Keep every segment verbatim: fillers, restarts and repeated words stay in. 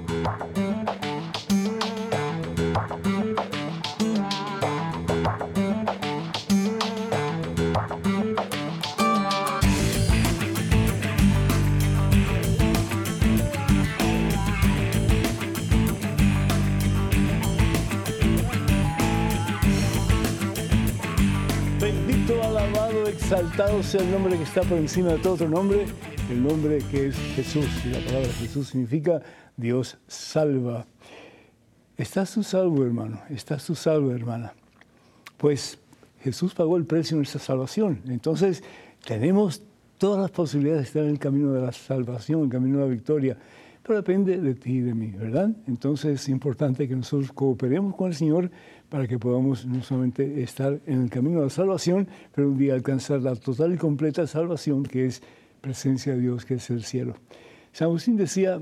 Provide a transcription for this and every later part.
Exaltado sea el nombre que está por encima de todo otro nombre, el nombre que es Jesús. Y la palabra Jesús significa Dios salva. ¿Estás tú salvo, hermano? ¿Estás tú salvo, hermana? Pues Jesús pagó el precio de nuestra salvación. Entonces tenemos todas las posibilidades de estar en el camino de la salvación, en el camino de la victoria. Pero depende de ti y de mí, ¿verdad? Entonces es importante que nosotros cooperemos con el Señor para que podamos no solamente estar en el camino de la salvación, pero un día alcanzar la total y completa salvación, que es presencia de Dios, que es el cielo. San Agustín decía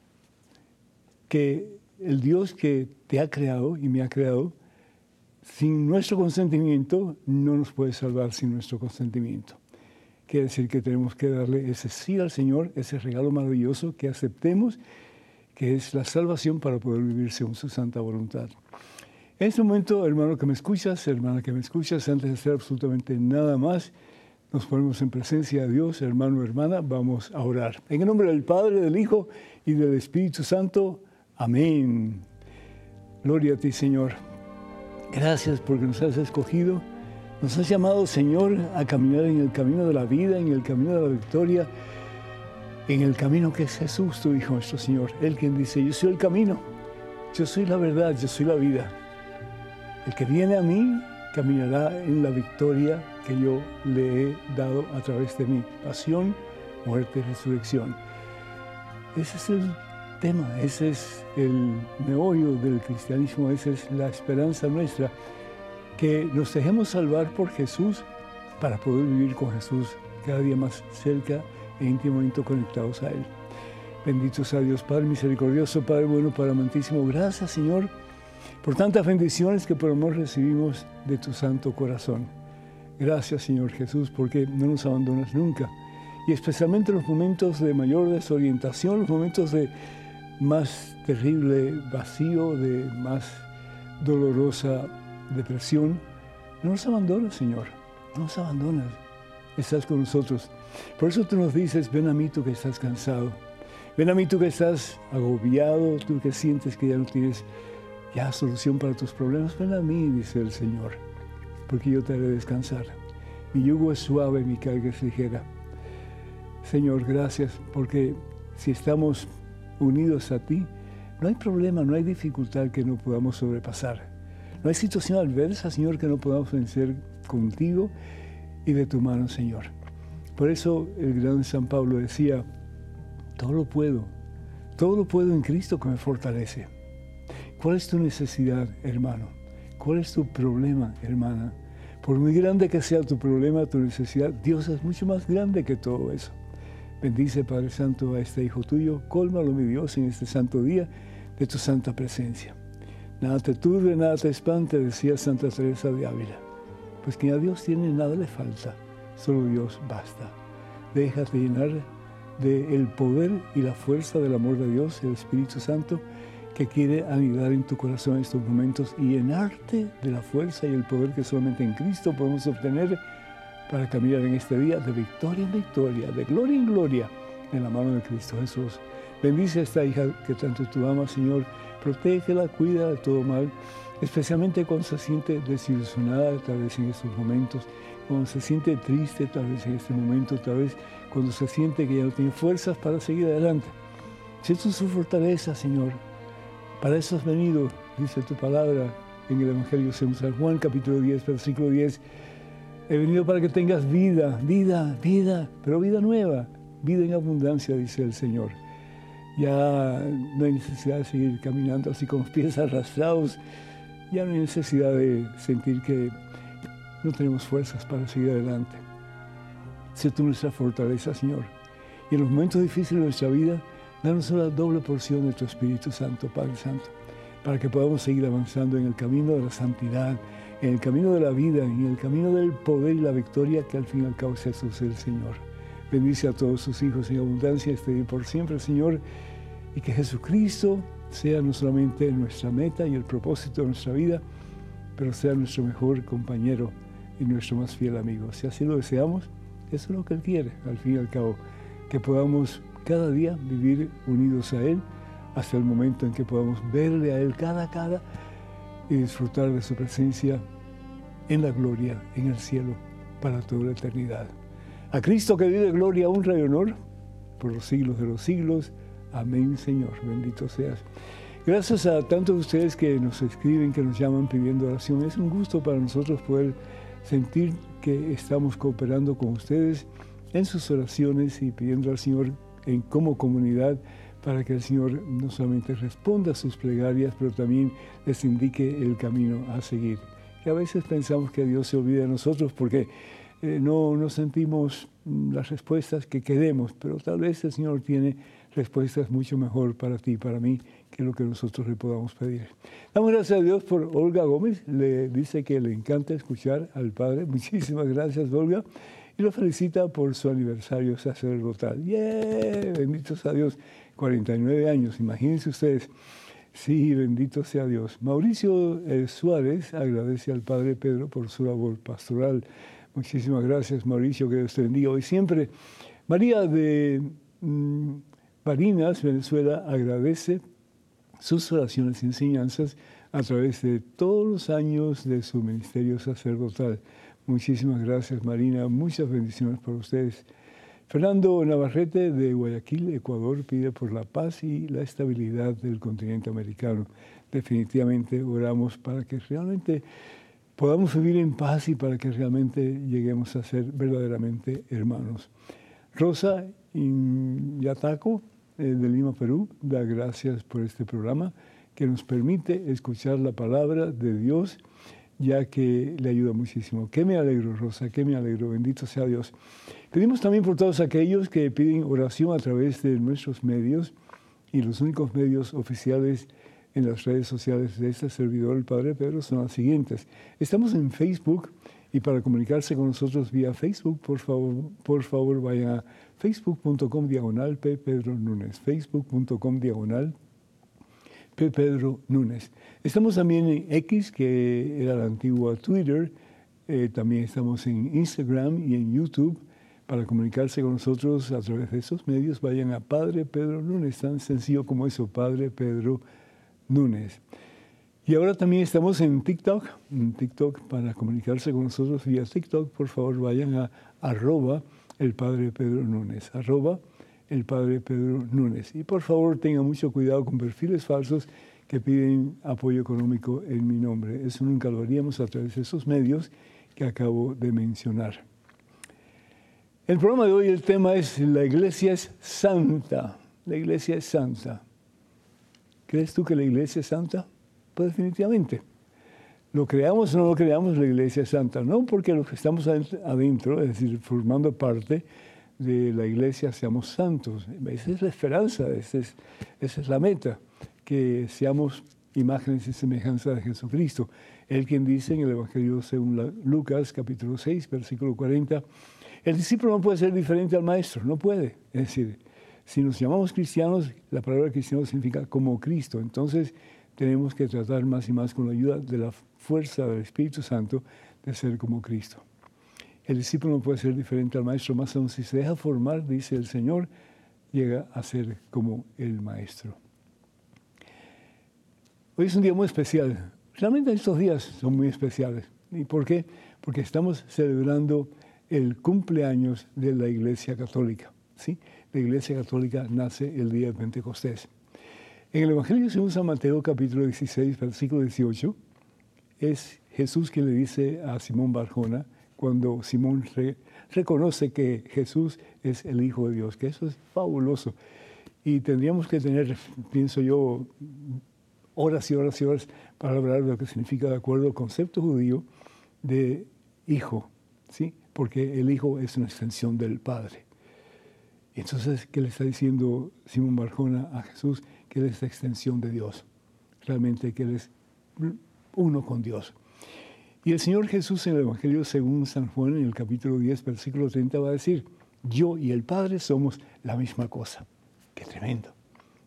que el Dios que te ha creado y me ha creado, sin nuestro consentimiento, no nos puede salvar sin nuestro consentimiento. Quiere decir que tenemos que darle ese sí al Señor, ese regalo maravilloso que aceptemos, que es la salvación para poder vivir según su santa voluntad. En este momento, hermano que me escuchas, hermana que me escuchas, antes de hacer absolutamente nada más, nos ponemos en presencia de Dios, hermano, hermana, vamos a orar. En el nombre del Padre, del Hijo y del Espíritu Santo. Amén. Gloria a ti, Señor. Gracias porque nos has escogido. Nos has llamado, Señor, a caminar en el camino de la vida, en el camino de la victoria, en el camino que es Jesús, tu Hijo, nuestro Señor. Él quien dice, yo soy el camino, yo soy la verdad, yo soy la vida. El que viene a mí caminará en la victoria que yo le he dado a través de mi pasión, muerte y resurrección. Ese es el tema, ese es el meollo del cristianismo, esa es la esperanza nuestra, que nos dejemos salvar por Jesús para poder vivir con Jesús cada día más cerca e íntimamente conectados a Él. Bendito sea Dios, Padre misericordioso, Padre bueno, Padre amantísimo. Gracias, Señor, por tantas bendiciones que por amor recibimos de tu santo corazón. Gracias, Señor Jesús, porque no nos abandonas nunca. Y especialmente en los momentos de mayor desorientación, los momentos de más terrible vacío, de más dolorosa depresión, no nos abandonas, Señor, no nos abandonas, estás con nosotros. Por eso tú nos dices, ven a mí tú que estás cansado, ven a mí tú que estás agobiado, tú que sientes que ya no tienes ya solución para tus problemas, ven a mí, dice el Señor, porque yo te haré descansar. Mi yugo es suave, mi carga es ligera. Señor, gracias, porque si estamos unidos a ti, no hay problema, no hay dificultad que no podamos sobrepasar. No hay situación adversa, Señor, que no podamos vencer contigo y de tu mano, Señor. Por eso el gran San Pablo decía, todo lo puedo, todo lo puedo en Cristo que me fortalece. ¿Cuál es tu necesidad, hermano? ¿Cuál es tu problema, hermana? Por muy grande que sea tu problema, tu necesidad, Dios es mucho más grande que todo eso. Bendice, Padre Santo, a este Hijo tuyo, cólmalo, mi Dios, en este santo día de tu santa presencia. Nada te turbe, nada te espante, decía Santa Teresa de Ávila. Pues quien a Dios tiene, nada le falta, solo Dios basta. Déjate llenar del poder y la fuerza del amor de Dios, el Espíritu Santo, que quiere anidar en tu corazón en estos momentos y llenarte de la fuerza y el poder que solamente en Cristo podemos obtener para caminar en este día de victoria en victoria, de gloria en gloria, en la mano de Cristo Jesús. Bendice a esta hija que tanto tú amas, Señor. Protégela, cuida de todo mal, especialmente cuando se siente desilusionada, tal vez en estos momentos, cuando se siente triste, tal vez en este momento, tal vez cuando se siente que ya no tiene fuerzas para seguir adelante. Sé tú su fortaleza, Señor. Para eso has venido, dice tu palabra en el Evangelio según San Juan, capítulo diez, versículo diez. He venido para que tengas vida, vida, vida, pero vida nueva, vida en abundancia, dice el Señor. Ya no hay necesidad de seguir caminando así con los pies arrastrados. Ya no hay necesidad de sentir que no tenemos fuerzas para seguir adelante. Sé tú nuestra fortaleza, Señor. Y en los momentos difíciles de nuestra vida, danos una doble porción de tu Espíritu Santo, Padre Santo, para que podamos seguir avanzando en el camino de la santidad, en el camino de la vida, en el camino del poder y la victoria que al fin y al cabo es Jesús el Señor. Bendice a todos sus hijos en abundancia este día por siempre, Señor, y que Jesucristo sea no solamente nuestra meta y el propósito de nuestra vida, pero sea nuestro mejor compañero y nuestro más fiel amigo. Si así lo deseamos, eso es lo que Él quiere, al fin y al cabo, que podamos cada día vivir unidos a Él hasta el momento en que podamos verle a Él cara a cara y disfrutar de su presencia en la gloria, en el cielo, para toda la eternidad. A Cristo que vive gloria, honra y honor por los siglos de los siglos. Amén, Señor. Bendito seas. Gracias a tantos de ustedes que nos escriben, que nos llaman pidiendo oración. Es un gusto para nosotros poder sentir que estamos cooperando con ustedes en sus oraciones y pidiendo al Señor en como comunidad para que el Señor no solamente responda a sus plegarias, pero también les indique el camino a seguir. Que a veces pensamos que Dios se olvida de nosotros porque eh, no, no sentimos las respuestas que queremos, pero tal vez el Señor tiene respuestas mucho mejor para ti y para mí que lo que nosotros le podamos pedir. Damos gracias a Dios por Olga Gómez. Le dice que le encanta escuchar al Padre. Muchísimas gracias, Olga. Y lo felicita por su aniversario sacerdotal. ¡Yeah! Benditos a Dios. cuarenta y nueve años, imagínense ustedes. Sí, bendito sea Dios. Mauricio eh, Suárez agradece al Padre Pedro por su labor pastoral. Muchísimas gracias, Mauricio, que Dios te bendiga hoy siempre. María de mmm, Barinas, Venezuela, agradece sus oraciones y enseñanzas a través de todos los años de su ministerio sacerdotal. Muchísimas gracias, Marina. Muchas bendiciones para ustedes. Fernando Navarrete, de Guayaquil, Ecuador, pide por la paz y la estabilidad del continente americano. Definitivamente oramos para que realmente podamos vivir en paz y para que realmente lleguemos a ser verdaderamente hermanos. Rosa Inyataco, eh, de Lima, Perú, da gracias por este programa que nos permite escuchar la palabra de Dios, ya que le ayuda muchísimo. Que me alegro, Rosa, que me alegro. Bendito sea Dios. Pedimos también por todos aquellos que piden oración a través de nuestros medios y los únicos medios oficiales en las redes sociales de este servidor, el Padre Pedro, son las siguientes. Estamos en Facebook y para comunicarse con nosotros vía Facebook, por favor, por favor vayan a facebook punto com diagonal P. Pedro Núñez. facebook punto com diagonal P. Pedro Núñez. Estamos también en X, que era la antigua Twitter. Eh, también estamos en Instagram y en YouTube. Para comunicarse con nosotros a través de esos medios, vayan a Padre Pedro Núñez, tan sencillo como eso, Padre Pedro Núñez. Y ahora también estamos en TikTok, en TikTok para comunicarse con nosotros vía TikTok, por favor vayan a arroba el Padre Pedro Núñez, arroba el Padre Pedro Núñez. Y por favor tengan mucho cuidado con perfiles falsos que piden apoyo económico en mi nombre. Eso nunca lo haríamos a través de esos medios que acabo de mencionar. El programa de hoy, el tema es la iglesia es santa. La iglesia es santa. ¿Crees tú que la iglesia es santa? Pues definitivamente. Lo creamos o no lo creamos, la iglesia es santa. No porque los que estamos adentro, es decir, formando parte de la iglesia, seamos santos. Esa es la esperanza, esa es, esa es la meta, que seamos imágenes y semejanza de Jesucristo. Él quien dice en el Evangelio según Lucas, capítulo seis, versículo cuarenta, el discípulo no puede ser diferente al maestro, no puede. Es decir, si nos llamamos cristianos, la palabra cristiano significa como Cristo. Entonces, tenemos que tratar más y más con la ayuda de la fuerza del Espíritu Santo de ser como Cristo. El discípulo no puede ser diferente al maestro, más aún si se deja formar, dice el Señor, llega a ser como el maestro. Hoy es un día muy especial. Realmente estos días son muy especiales. ¿Y por qué? Porque estamos celebrando el cumpleaños de la Iglesia Católica. ¿Sí? La Iglesia Católica nace el día de Pentecostés. En el Evangelio según San Mateo, capítulo dieciséis, versículo dieciocho, es Jesús quien le dice a Simón Barjona, cuando Simón re, reconoce que Jesús es el Hijo de Dios, que eso es fabuloso. Y tendríamos que tener, pienso yo, horas y horas y horas para hablar de lo que significa, de acuerdo al concepto judío, de hijo, ¿sí? Porque el Hijo es una extensión del Padre. Y entonces, ¿qué le está diciendo Simón Barjona a Jesús? Que Él es la extensión de Dios. Realmente que Él es uno con Dios. Y el Señor Jesús en el Evangelio según San Juan, en el capítulo diez, versículo treinta, va a decir, yo y el Padre somos la misma cosa. ¡Qué tremendo!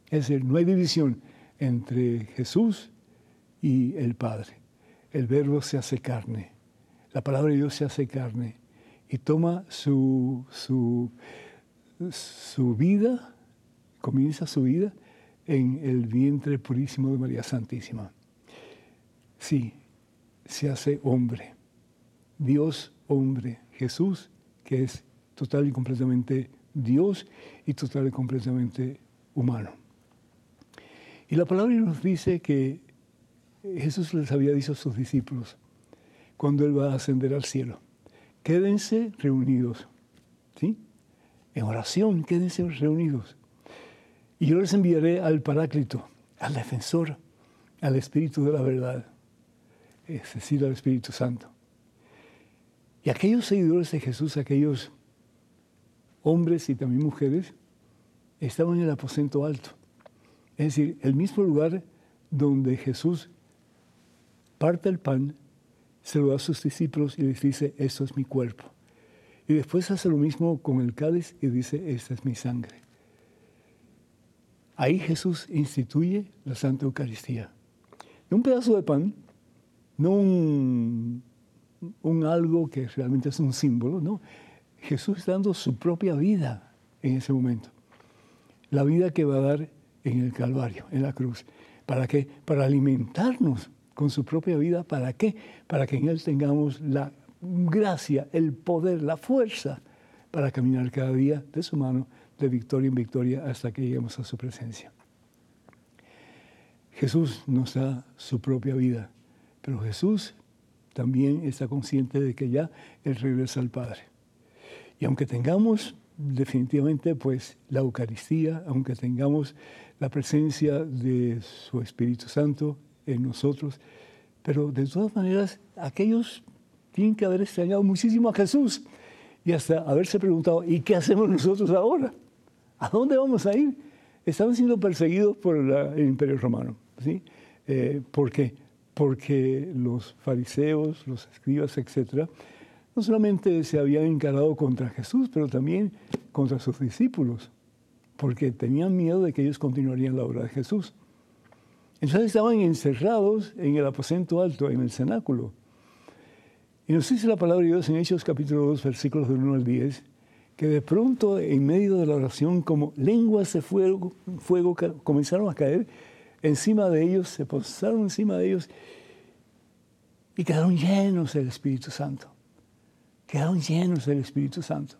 Es decir, no hay división entre Jesús y el Padre. El Verbo se hace carne. La palabra de Dios se hace carne y toma su, su, su vida, comienza su vida en el vientre purísimo de María Santísima. Sí, se hace hombre. Dios hombre. Jesús, que es total y completamente Dios y total y completamente humano. Y la palabra nos dice que Jesús les había dicho a sus discípulos cuando Él va a ascender al cielo: quédense reunidos, ¿sí? En oración, quédense reunidos. Y yo les enviaré al Paráclito, al Defensor, al Espíritu de la verdad, es decir, al Espíritu Santo. Y aquellos seguidores de Jesús, aquellos hombres y también mujeres, estaban en el aposento alto. Es decir, el mismo lugar donde Jesús parte el pan, se lo da a sus discípulos y les dice: esto es mi cuerpo. Y después hace lo mismo con el cáliz y dice: esta es mi sangre. Ahí Jesús instituye la Santa Eucaristía. No un pedazo de pan, no un, un algo que realmente es un símbolo, no. Jesús dando su propia vida en ese momento. La vida que va a dar en el Calvario, en la cruz. ¿Para qué? Para alimentarnos con su propia vida. ¿Para qué? Para que en Él tengamos la gracia, el poder, la fuerza para caminar cada día de su mano, de victoria en victoria, hasta que lleguemos a su presencia. Jesús nos da su propia vida, pero Jesús también está consciente de que ya Él regresa al Padre. Y aunque tengamos definitivamente pues la Eucaristía, aunque tengamos la presencia de su Espíritu Santo en nosotros, pero de todas maneras aquellos tienen que haber extrañado muchísimo a Jesús y hasta haberse preguntado: ¿y qué hacemos nosotros ahora? ¿A dónde vamos a ir? Estaban siendo perseguidos por la, el Imperio Romano, ¿sí? Eh, ¿Por qué? Porque los fariseos, los escribas, etcétera, no solamente se habían encarado contra Jesús, pero también contra sus discípulos, porque tenían miedo de que ellos continuarían la obra de Jesús. Entonces estaban encerrados en el aposento alto, en el cenáculo. Y nos dice la palabra de Dios en Hechos capítulo dos, versículos del uno al diez, que de pronto, en medio de la oración, como lenguas de fuego, fuego comenzaron a caer encima de ellos, se posaron encima de ellos y quedaron llenos del Espíritu Santo. Quedaron llenos del Espíritu Santo.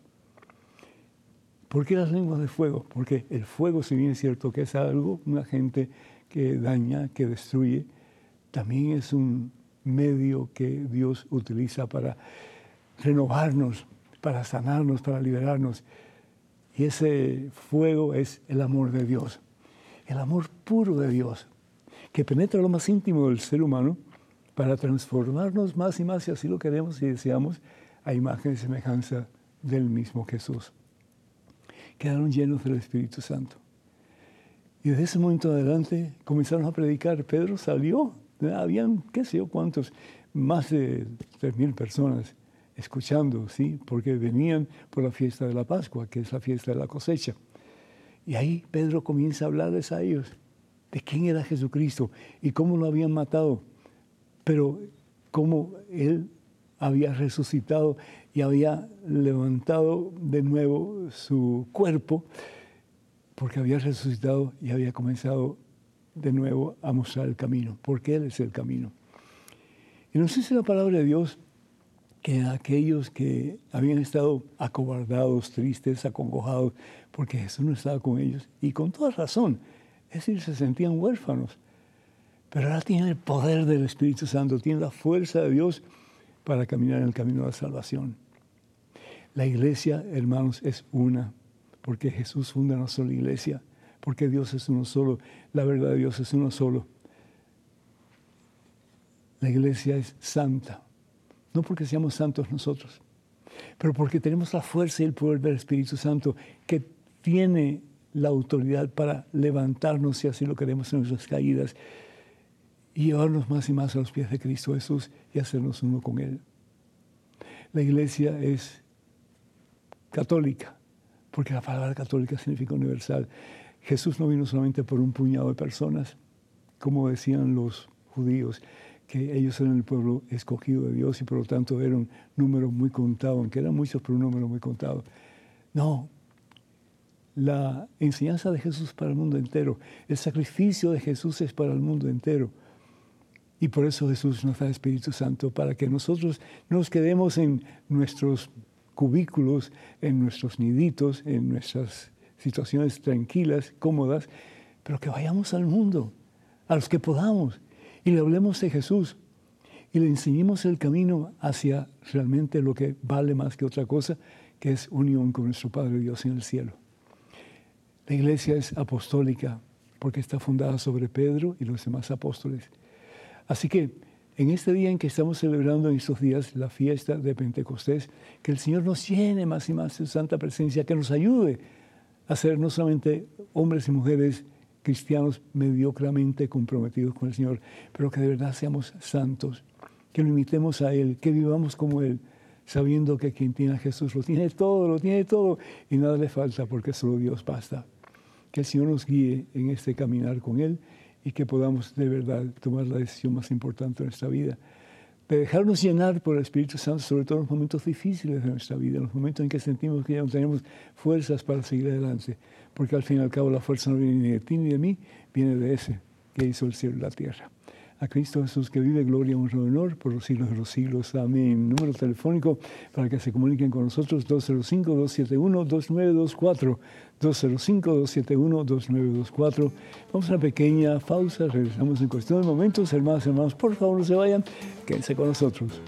¿Por qué las lenguas de fuego? Porque el fuego, si bien es cierto que es algo, un agente que daña, que destruye, también es un medio que Dios utiliza para renovarnos, para sanarnos, para liberarnos. Y ese fuego es el amor de Dios, el amor puro de Dios, que penetra lo más íntimo del ser humano para transformarnos más y más, si así lo queremos y deseamos, a imagen y semejanza del mismo Jesús. Quedaron llenos del Espíritu Santo. Y desde ese momento adelante comenzaron a predicar. Pedro salió, habían qué sé yo cuántos, más de tres mil personas escuchando, ¿sí? Porque venían por la fiesta de la Pascua, que es la fiesta de la cosecha. Y ahí Pedro comienza a hablarles a ellos de quién era Jesucristo y cómo lo habían matado, pero cómo Él había resucitado y había levantado de nuevo su cuerpo, porque había resucitado y había comenzado de nuevo a mostrar el camino, porque Él es el camino. Y nos dice la palabra de Dios que aquellos que habían estado acobardados, tristes, acongojados, porque Jesús no estaba con ellos, y con toda razón, es decir, se sentían huérfanos, pero ahora tienen el poder del Espíritu Santo, tienen la fuerza de Dios para caminar en el camino de la salvación. La iglesia, hermanos, es una, porque Jesús funda una sola iglesia, porque Dios es uno solo, la verdad de Dios es uno solo. La iglesia es santa, no porque seamos santos nosotros, pero porque tenemos la fuerza y el poder del Espíritu Santo que tiene la autoridad para levantarnos, si así lo queremos, en nuestras caídas y llevarnos más y más a los pies de Cristo Jesús y hacernos uno con Él. La iglesia es católica, porque la palabra católica significa universal. Jesús no vino solamente por un puñado de personas, como decían los judíos, que ellos eran el pueblo escogido de Dios y por lo tanto era un número muy contado, aunque eran muchos, pero un número muy contado. No, la enseñanza de Jesús es para el mundo entero. El sacrificio de Jesús es para el mundo entero. Y por eso Jesús nos da el Espíritu Santo, para que nosotros no nos quedemos en nuestros cubículos, en nuestros niditos, en nuestras situaciones tranquilas, cómodas, pero que vayamos al mundo, a los que podamos, y le hablemos de Jesús y le enseñemos el camino hacia realmente lo que vale más que otra cosa, que es unión con nuestro Padre Dios en el cielo. La iglesia es apostólica porque está fundada sobre Pedro y los demás apóstoles. Así que en este día en que estamos celebrando en estos días la fiesta de Pentecostés, que el Señor nos llene más y más de su santa presencia, que nos ayude a ser no solamente hombres y mujeres cristianos mediocramente comprometidos con el Señor, pero que de verdad seamos santos, que lo imitemos a Él, que vivamos como Él, sabiendo que quien tiene a Jesús lo tiene todo, lo tiene todo, y nada le falta porque solo Dios basta. Que el Señor nos guíe en este caminar con Él y que podamos de verdad tomar la decisión más importante de nuestra vida, de dejarnos llenar por el Espíritu Santo, sobre todo en los momentos difíciles de nuestra vida, en los momentos en que sentimos que ya no tenemos fuerzas para seguir adelante, porque al fin y al cabo la fuerza no viene ni de ti ni de mí, viene de ese que hizo el cielo y la tierra. A Cristo Jesús, que vive, gloria, honra y honor por los siglos de los siglos. Amén. Número telefónico para que se comuniquen con nosotros, dos cero cinco, dos siete uno, dos nueve dos cuatro, dos cero cinco, dos siete uno, dos nueve dos cuatro. Vamos a una pequeña pausa, regresamos en cuestión de momentos. Hermanos y hermanos, por favor no se vayan, quédense con nosotros.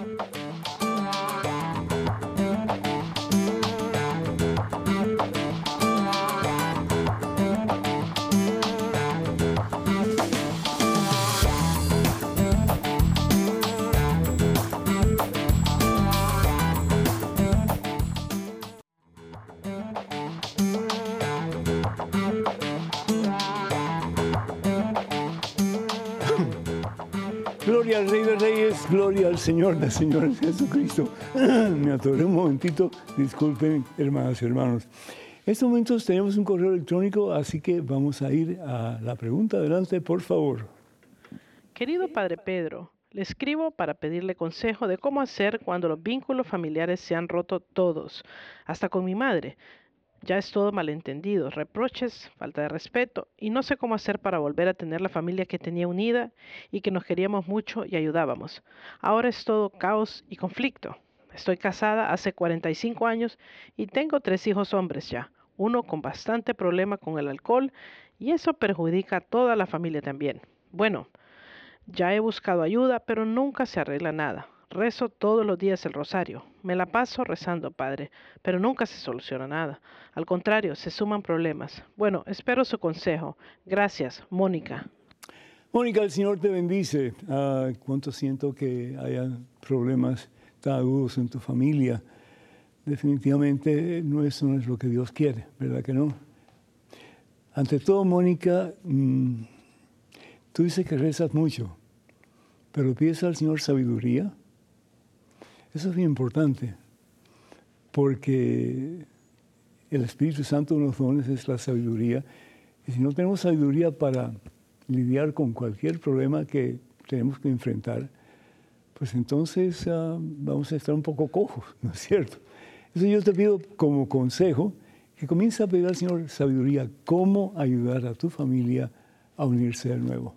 Gloria al Rey de Reyes, gloria al Señor de Señores Jesucristo. Me atoré un momentito, disculpen, hermanas y hermanos. En estos momentos tenemos un correo electrónico, así que vamos a ir a la pregunta. Adelante, por favor. Querido Padre Pedro, le escribo para pedirle consejo de cómo hacer cuando los vínculos familiares se han roto todos, hasta con mi madre. Ya es todo malentendido, reproches, falta de respeto, y no sé cómo hacer para volver a tener la familia que tenía unida y que nos queríamos mucho y ayudábamos. Ahora es todo caos y conflicto. Estoy casada hace cuarenta y cinco años y tengo tres hijos hombres ya, uno con bastante problema con el alcohol, y eso perjudica a toda la familia también. Bueno, ya he buscado ayuda, pero nunca se arregla nada. Rezo todos los días el rosario. Me la paso rezando, Padre, pero nunca se soluciona nada. Al contrario, se suman problemas. Bueno, espero su consejo. Gracias, Mónica. Mónica, el Señor te bendice. Ah, cuánto siento que haya problemas tan agudos en tu familia. Definitivamente no, eso no es lo que Dios quiere, ¿verdad que no? Ante todo, Mónica, mmm, tú dices que rezas mucho, pero pides al Señor sabiduría. Eso es bien importante, porque el Espíritu Santo de los dones es la sabiduría. Y si no tenemos sabiduría para lidiar con cualquier problema que tenemos que enfrentar, pues entonces uh, vamos a estar un poco cojos, ¿no es cierto? Entonces yo te pido como consejo que comiences a pedir al Señor sabiduría, cómo ayudar a tu familia a unirse de nuevo.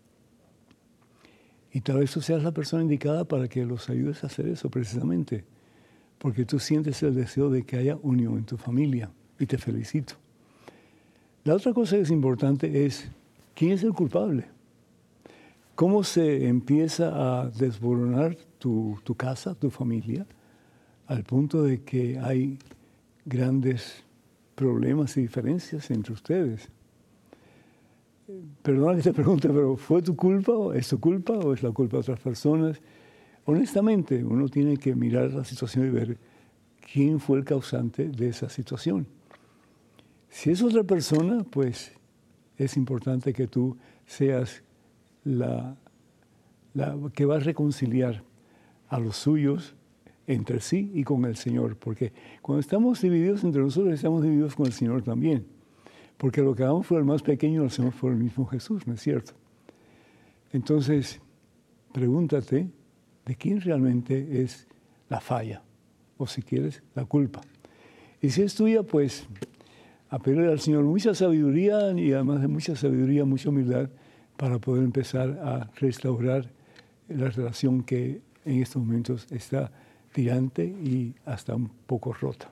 Y tal vez tú seas la persona indicada para que los ayudes a hacer eso precisamente, porque tú sientes el deseo de que haya unión en tu familia, y te felicito. La otra cosa que es importante es, ¿quién es el culpable? ¿Cómo se empieza a desboronar tu, tu casa, tu familia, al punto de que hay grandes problemas y diferencias entre ustedes? Perdona que te pregunte, pero ¿fue tu culpa o es tu culpa o es la culpa de otras personas? Honestamente, uno tiene que mirar la situación y ver quién fue el causante de esa situación. Si es otra persona, pues es importante que tú seas la, la que va a reconciliar a los suyos entre sí y con el Señor, porque cuando estamos divididos entre nosotros, estamos divididos con el Señor también. Porque lo que hagamos por el más pequeño lo hacemos por el mismo Jesús, ¿no es cierto? Entonces, pregúntate de quién realmente es la falla, o si quieres, la culpa. Y si es tuya, pues a pedirle al Señor mucha sabiduría y además de mucha sabiduría, mucha humildad para poder empezar a restaurar la relación que en estos momentos está tirante y hasta un poco rota.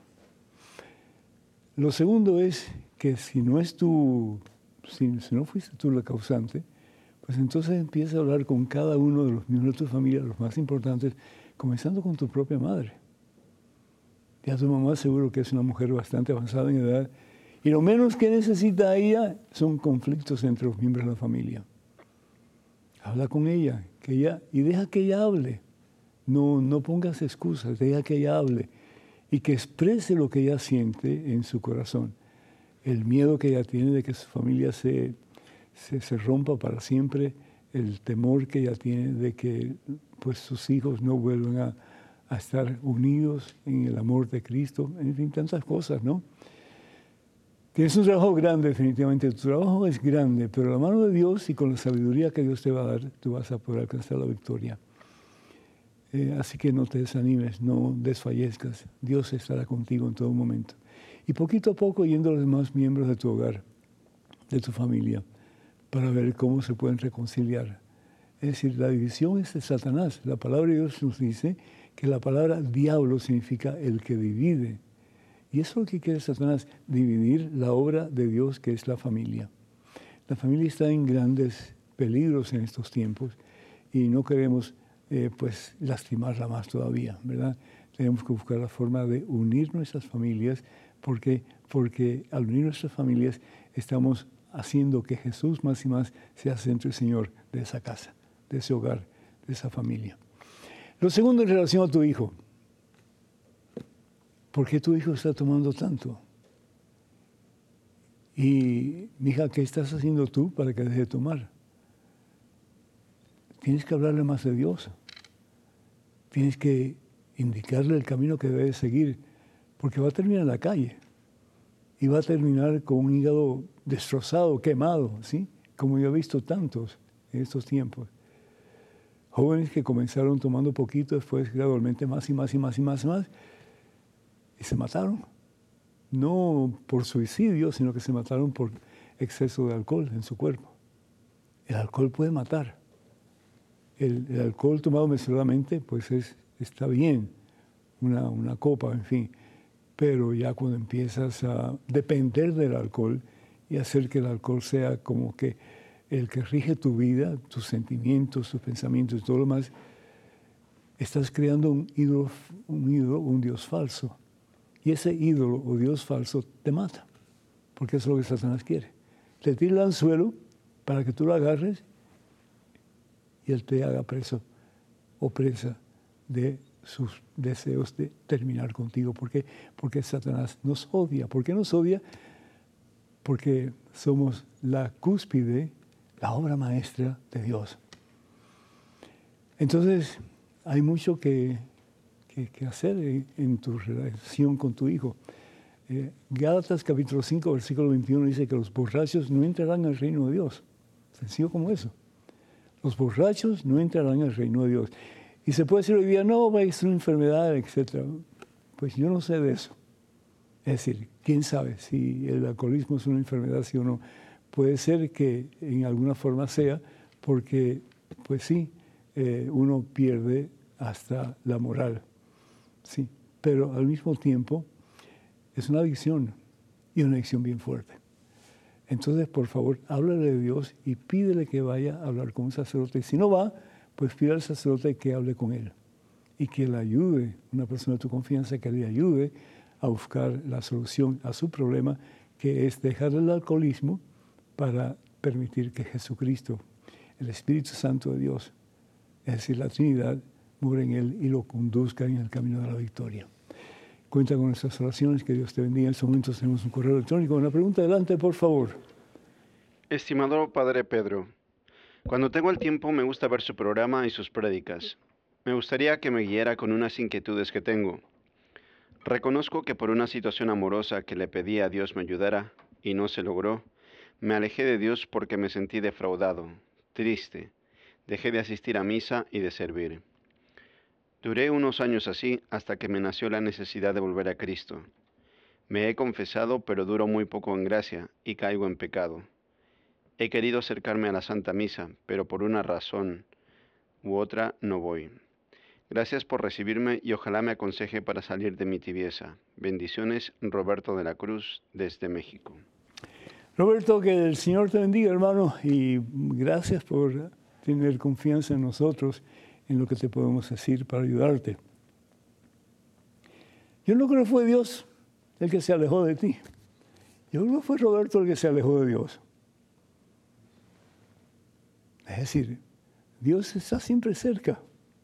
Lo segundo es que si no es tú, si, si no fuiste tú la causante, pues entonces empieza a hablar con cada uno de los miembros de tu familia, los más importantes, comenzando con tu propia madre. Ya tu mamá seguro que es una mujer bastante avanzada en edad y lo menos que necesita ella son conflictos entre los miembros de la familia. Habla con ella, que ella y deja que ella hable. No, no pongas excusas, deja que ella hable y que exprese lo que ella siente en su corazón. El miedo que ella tiene de que su familia se, se, se rompa para siempre, el temor que ella tiene de que pues, sus hijos no vuelvan a, a estar unidos en el amor de Cristo, en fin, tantas cosas, ¿no? Tienes un trabajo grande, definitivamente. Tu trabajo es grande, pero la mano de Dios y con la sabiduría que Dios te va a dar, tú vas a poder alcanzar la victoria. Eh, así que no te desanimes, no desfallezcas. Dios estará contigo en todo momento. Y poquito a poco yendo a los demás miembros de tu hogar, de tu familia, para ver cómo se pueden reconciliar. Es decir, la división es de Satanás. La palabra de Dios nos dice que la palabra diablo significa el que divide. Y eso es lo que quiere Satanás, dividir la obra de Dios que es la familia. La familia está en grandes peligros en estos tiempos y no queremos eh, pues, lastimarla más todavía, ¿verdad? Tenemos que buscar la forma de unir nuestras familias porque, porque al unir nuestras familias estamos haciendo que Jesús más y más sea centro y Señor de esa casa, de ese hogar, de esa familia. Lo segundo en relación a tu hijo. ¿Por qué tu hijo está tomando tanto? Y, mija, ¿qué estás haciendo tú para que deje de tomar? Tienes que hablarle más de Dios. Tienes que indicarle el camino que debe seguir, porque va a terminar en la calle y va a terminar con un hígado destrozado, quemado, ¿sí? Como yo he visto tantos en estos tiempos. Jóvenes que comenzaron tomando poquito, después gradualmente más y más y más y más y más, y se mataron. No por suicidio, sino que se mataron por exceso de alcohol en su cuerpo. El alcohol puede matar. El, el alcohol tomado mesuradamente, pues es, está bien, una, una copa, en fin. Pero ya cuando empiezas a depender del alcohol y hacer que el alcohol sea como que el que rige tu vida, tus sentimientos, tus pensamientos y todo lo demás, estás creando un ídolo, un ídolo, un Dios falso. Y ese ídolo o Dios falso te mata, porque eso es lo que Satanás quiere. Te tira al suelo para que tú lo agarres y él te haga preso o presa de sus deseos de terminar contigo. ¿Por qué? Porque Satanás nos odia. ¿Por qué nos odia? Porque somos la cúspide, la obra maestra de Dios. Entonces, hay mucho que... Que, que hacer en, en tu relación con tu hijo. Eh, Gálatas capítulo cinco, versículo veintiuno dice que los borrachos no entrarán al reino de Dios. Sencillo como eso. Los borrachos no entrarán al reino de Dios. Y se puede decir hoy día, no, es una enfermedad, etcétera. Pues yo no sé de eso. Es decir, quién sabe si el alcoholismo es una enfermedad, sí o no. Puede ser que en alguna forma sea, porque, pues sí, eh, uno pierde hasta la moral. Sí, pero al mismo tiempo es una adicción y una adicción bien fuerte. Entonces, por favor, háblale de Dios y pídele que vaya a hablar con un sacerdote. Y si no va, pues pide al sacerdote que hable con él y que le ayude, una persona de tu confianza que le ayude a buscar la solución a su problema, que es dejar el alcoholismo para permitir que Jesucristo, el Espíritu Santo de Dios, es decir, la Trinidad, mure en él y lo conduzca en el camino de la victoria. Cuenta con nuestras oraciones, que Dios te bendiga. En estos momentos tenemos un correo electrónico. Una pregunta, adelante, por favor. Estimado Padre Pedro, cuando tengo el tiempo me gusta ver su programa y sus prédicas. Me gustaría que me guiara con unas inquietudes que tengo. Reconozco que por una situación amorosa que le pedí a Dios me ayudara y no se logró, me alejé de Dios porque me sentí defraudado, triste. Dejé de asistir a misa y de servir. Duré unos años así hasta que me nació la necesidad de volver a Cristo. Me he confesado, pero duro muy poco en gracia y caigo en pecado. He querido acercarme a la Santa Misa, pero por una razón u otra no voy. Gracias por recibirme y ojalá me aconseje para salir de mi tibieza. Bendiciones, Roberto de la Cruz, desde México. Roberto, que el Señor te bendiga, hermano, y gracias por tener confianza en nosotros, en lo que te podemos decir para ayudarte. Yo no creo que fue Dios el que se alejó de ti. Yo creo que fue Roberto el que se alejó de Dios. Es decir, Dios está siempre cerca.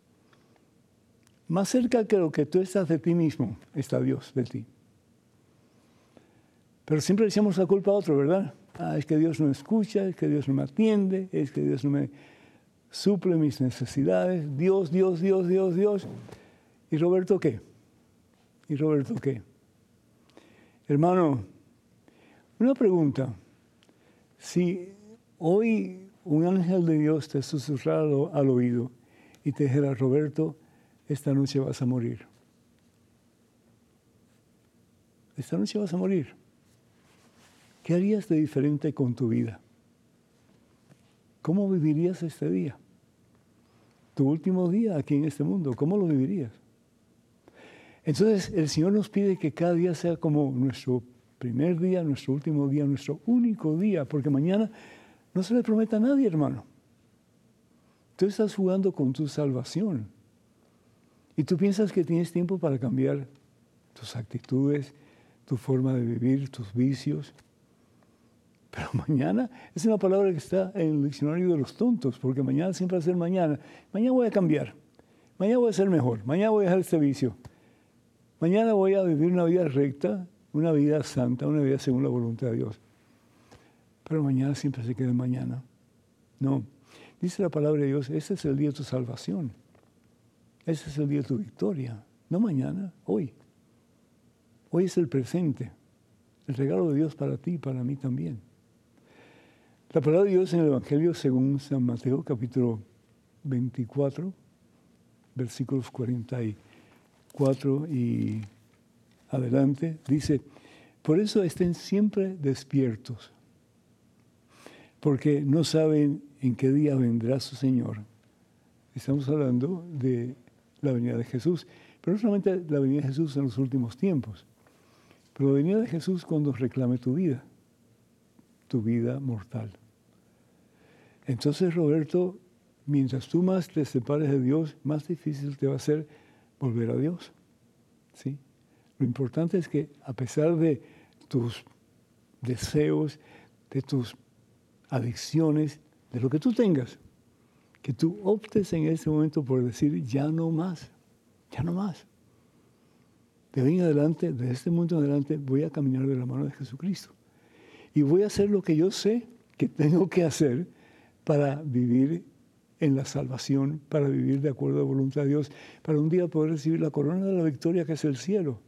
Más cerca que lo que tú estás de ti mismo, está Dios de ti. Pero siempre le echamos la culpa a otro, ¿verdad? Ah, es que Dios no escucha, es que Dios no me atiende, es que Dios no me suple mis necesidades. Dios, Dios, Dios, Dios, Dios. ¿Y Roberto qué? ¿Y Roberto qué? Hermano, una pregunta. Si hoy un ángel de Dios te susurrara al oído y te dijera, Roberto, esta noche vas a morir. Esta noche vas a morir. ¿Qué harías de diferente con tu vida? ¿Cómo vivirías este día? Tu último día aquí en este mundo, ¿cómo lo vivirías? Entonces, el Señor nos pide que cada día sea como nuestro primer día, nuestro último día, nuestro único día, porque mañana no se le promete a nadie, hermano. Tú estás jugando con tu salvación. Y tú piensas que tienes tiempo para cambiar tus actitudes, tu forma de vivir, tus vicios. Pero mañana es una palabra que está en el diccionario de los tontos, porque mañana siempre va a ser mañana. Mañana voy a cambiar, mañana voy a ser mejor, mañana voy a dejar este vicio. Mañana voy a vivir una vida recta, una vida santa, una vida según la voluntad de Dios. Pero mañana siempre se queda en mañana. No, dice la palabra de Dios, ese es el día de tu salvación. Ese es el día de tu victoria. No mañana, hoy. Hoy es el presente. El regalo de Dios para ti y para mí también. La palabra de Dios en el Evangelio según San Mateo, capítulo veinticuatro, versículos cuarenta y cuatro y adelante, dice, por eso estén siempre despiertos, porque no saben en qué día vendrá su Señor. Estamos hablando de la venida de Jesús, pero no solamente la venida de Jesús en los últimos tiempos, pero la venida de Jesús cuando reclame tu vida, tu vida mortal. Entonces, Roberto, mientras tú más te separes de Dios, más difícil te va a ser volver a Dios. ¿Sí? Lo importante es que a pesar de tus deseos, de tus adicciones, de lo que tú tengas, que tú optes en ese momento por decir, ya no más, ya no más. De hoy en adelante, de este momento en adelante, voy a caminar de la mano de Jesucristo. Y voy a hacer lo que yo sé que tengo que hacer para vivir en la salvación, para vivir de acuerdo a la voluntad de Dios, para un día poder recibir la corona de la victoria que es el cielo.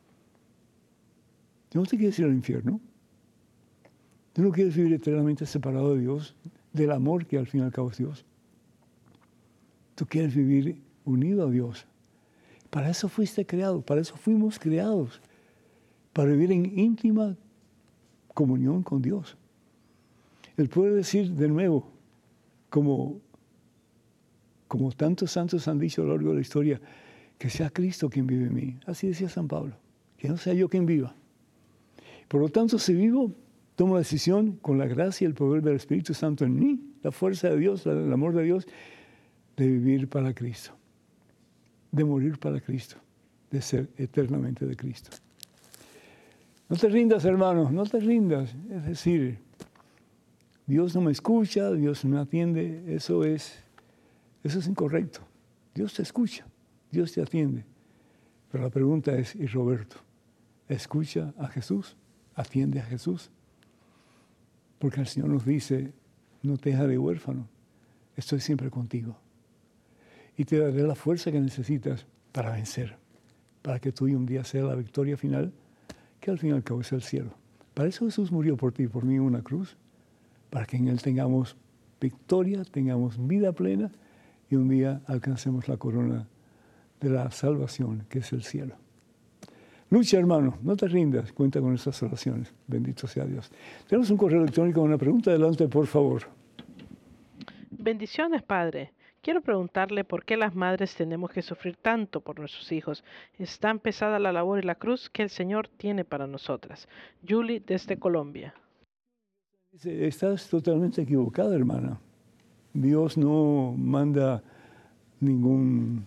Tú no te quieres ir al infierno. Tú no quieres vivir eternamente separado de Dios, del amor que al fin y al cabo es Dios. Tú quieres vivir unido a Dios. Para eso fuiste creado, para eso fuimos creados, para vivir en íntima comunión con Dios. El poder decir de nuevo, como, como tantos santos han dicho a lo largo de la historia, que sea Cristo quien vive en mí. Así decía San Pablo, que no sea yo quien viva. Por lo tanto, si vivo, tomo la decisión con la gracia y el poder del Espíritu Santo en mí, la fuerza de Dios, el amor de Dios, de vivir para Cristo, de morir para Cristo, de ser eternamente de Cristo. No te rindas, hermano, no te rindas. Es decir, Dios no me escucha, Dios no me atiende, eso es, eso es incorrecto. Dios te escucha, Dios te atiende. Pero la pregunta es, ¿y Roberto? ¿Escucha a Jesús? ¿Atiende a Jesús? Porque el Señor nos dice, no te dejaré huérfano, estoy siempre contigo. Y te daré la fuerza que necesitas para vencer, para que tú y un día sea la victoria final, que al fin y al cabo es el cielo. Para eso Jesús murió por ti y por mí en una cruz, para que en Él tengamos victoria, tengamos vida plena y un día alcancemos la corona de la salvación, que es el cielo. Lucha, hermano, no te rindas, cuenta con nuestras oraciones. Bendito sea Dios. Tenemos un correo electrónico con una pregunta. Adelante, por favor. Bendiciones, Padre. Quiero preguntarle por qué las madres tenemos que sufrir tanto por nuestros hijos. Es tan pesada la labor y la cruz que el Señor tiene para nosotras. Julie, desde Colombia. Estás totalmente equivocada, hermana. Dios no manda ningún,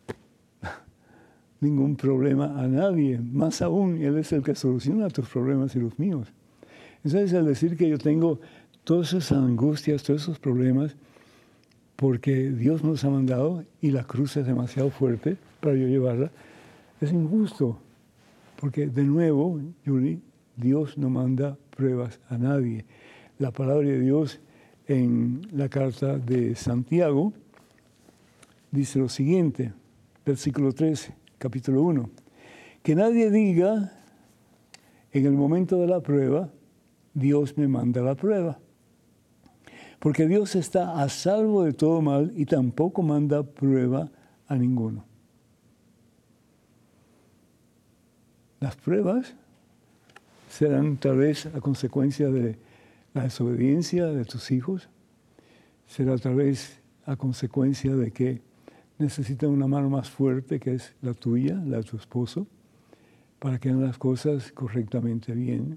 ningún problema a nadie. Más aún, Él es el que soluciona tus problemas y los míos. Entonces, al decir que yo tengo todas esas angustias, todos esos problemas, porque Dios nos ha mandado y la cruz es demasiado fuerte para yo llevarla, es injusto. Porque, de nuevo, Julie, Dios no manda pruebas a nadie. La palabra de Dios en la carta de Santiago dice lo siguiente, versículo trece, capítulo uno, que nadie diga en el momento de la prueba, Dios me manda la prueba. Porque Dios está a salvo de todo mal y tampoco manda prueba a ninguno. Las pruebas serán tal vez a consecuencia de la desobediencia de tus hijos, será tal vez a consecuencia de que necesitan una mano más fuerte que es la tuya, la de tu esposo, para que hagan las cosas correctamente bien.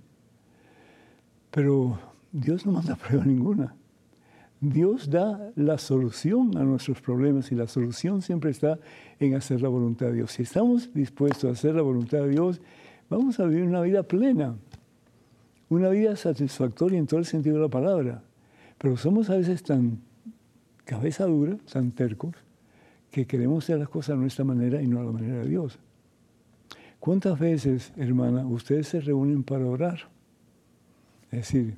Pero Dios no manda prueba ninguna. Dios da la solución a nuestros problemas y la solución siempre está en hacer la voluntad de Dios. Si estamos dispuestos a hacer la voluntad de Dios, vamos a vivir una vida plena, una vida satisfactoria en todo el sentido de la palabra. Pero somos a veces tan cabeza dura, tan tercos, que queremos hacer las cosas a nuestra manera y no a la manera de Dios. ¿Cuántas veces, hermana, ustedes se reúnen para orar? Es decir,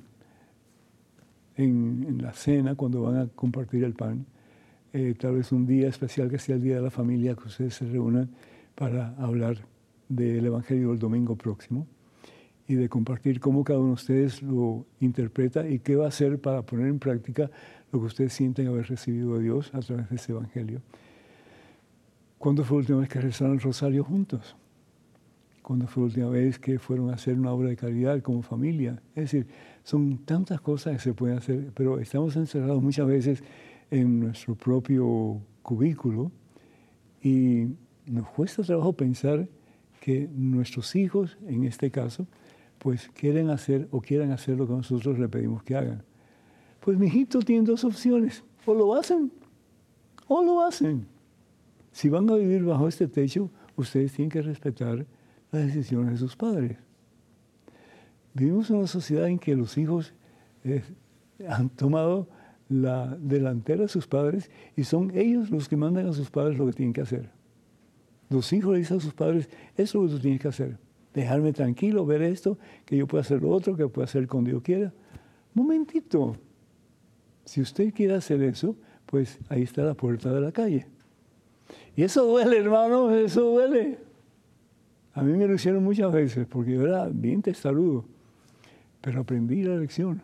En, en la cena, cuando van a compartir el pan, eh, tal vez un día especial que sea el Día de la Familia, que ustedes se reúnan para hablar del Evangelio del domingo próximo y de compartir cómo cada uno de ustedes lo interpreta y qué va a hacer para poner en práctica lo que ustedes sienten haber recibido de Dios a través de ese Evangelio. ¿Cuándo fue la última vez que rezaron el rosario juntos? ¿Cuándo fue la última vez que fueron a hacer una obra de caridad como familia? Es decir, son tantas cosas que se pueden hacer, pero estamos encerrados muchas veces en nuestro propio cubículo y nos cuesta trabajo pensar que nuestros hijos, en este caso, pues quieren hacer o quieran hacer lo que nosotros le pedimos que hagan. Pues mi hijito tiene dos opciones, o lo hacen o lo hacen. Si van a vivir bajo este techo, ustedes tienen que respetar las decisiones de sus padres. Vivimos en una sociedad en que los hijos eh, han tomado la delantera de sus padres y son ellos los que mandan a sus padres lo que tienen que hacer. Los hijos le dicen a sus padres, eso es lo que tú tienes que hacer. Dejarme tranquilo, ver esto, que yo pueda hacer lo otro, que pueda hacer cuando yo quiera. Momentito. Si usted quiere hacer eso, pues ahí está la puerta de la calle. Y eso duele, hermano, eso duele. A mí me lo hicieron muchas veces porque yo era bien testarudo, pero aprendí la lección.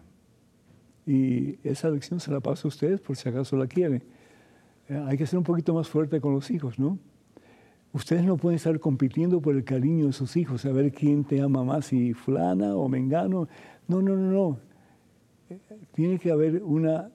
Y esa lección se la paso a ustedes por si acaso la quieren. Eh, hay que ser un poquito más fuerte con los hijos, ¿no? Ustedes no pueden estar compitiendo por el cariño de sus hijos, a ver quién te ama más, si fulana o mengano. No, no, no, no. Eh, tiene que haber una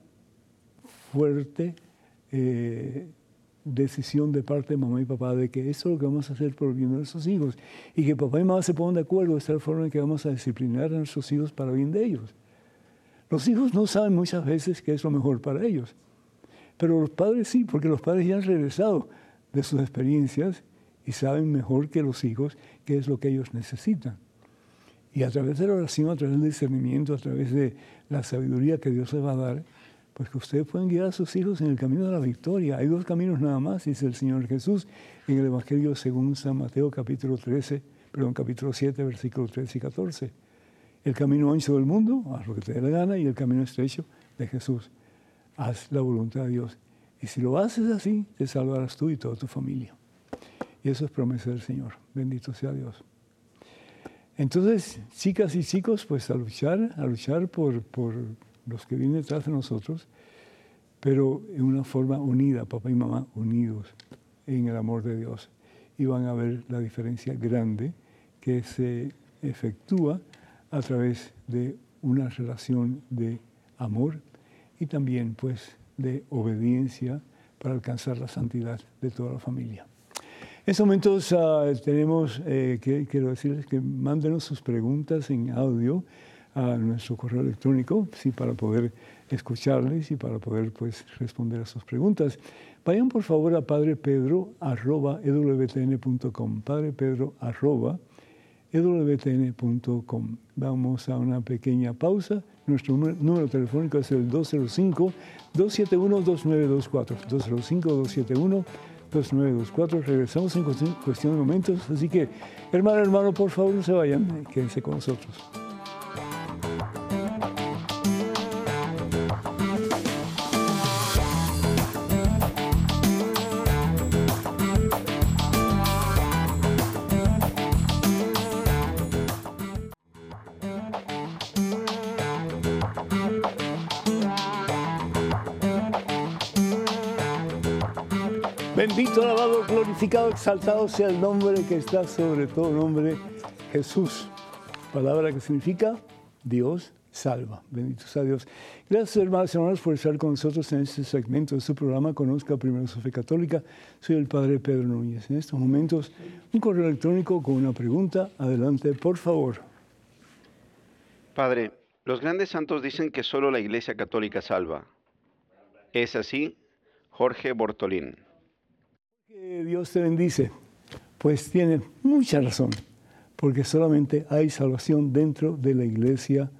fuerte eh, decisión de parte de mamá y papá de que eso es lo que vamos a hacer por el bien de nuestros hijos y que papá y mamá se pongan de acuerdo de esta forma en que vamos a disciplinar a nuestros hijos para bien de ellos. Los hijos no saben muchas veces qué es lo mejor para ellos, pero los padres sí, porque los padres ya han regresado de sus experiencias y saben mejor que los hijos qué es lo que ellos necesitan. Y a través de la oración, a través del discernimiento, a través de la sabiduría que Dios les va a dar, pues que ustedes pueden guiar a sus hijos en el camino de la victoria. Hay dos caminos nada más, dice el Señor Jesús en el Evangelio según San Mateo capítulo trece, perdón, capítulo siete, versículos trece y catorce. El camino ancho del mundo, haz lo que te dé la gana, y el camino estrecho de Jesús, haz la voluntad de Dios. Y si lo haces así, te salvarás tú y toda tu familia. Y eso es promesa del Señor. Bendito sea Dios. Entonces, chicas y chicos, pues a luchar, a luchar por, por los que vienen detrás de nosotros, pero en una forma unida, papá y mamá unidos en el amor de Dios. Y van a ver la diferencia grande que se efectúa a través de una relación de amor y también pues de obediencia para alcanzar la santidad de toda la familia. En estos momentos uh, tenemos, eh, que, quiero decirles que mándenos sus preguntas en audio a nuestro correo electrónico, sí, para poder escucharles y para poder pues responder a sus preguntas. Vayan por favor a padrepedro arroba e w t n punto com, padrepedro arroba e w t n punto com. Vamos a una pequeña pausa. Nuestro número telefónico es el dos cero cinco, dos siete uno, dos nueve dos cuatro, dos cero cinco, dos siete uno, dos nueve dos cuatro. Regresamos en cuestión de momentos, así que hermano, hermano, por favor no se vayan, quédense con nosotros. Bendito, alabado, glorificado, exaltado sea el nombre que está sobre todo nombre, Jesús. Palabra que significa Dios salva. Bendito sea Dios. Gracias, hermanos y hermanos, por estar con nosotros en este segmento de su programa Conozca Primero su Fe Católica. Soy el Padre Pedro Núñez. En estos momentos, un correo electrónico con una pregunta. Adelante, por favor. Padre, los grandes santos dicen que solo la Iglesia Católica salva. ¿Es así? Jorge Bortolín. Que Dios te bendice. Pues tiene mucha razón, porque solamente hay salvación dentro de la Iglesia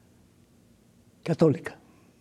Católica.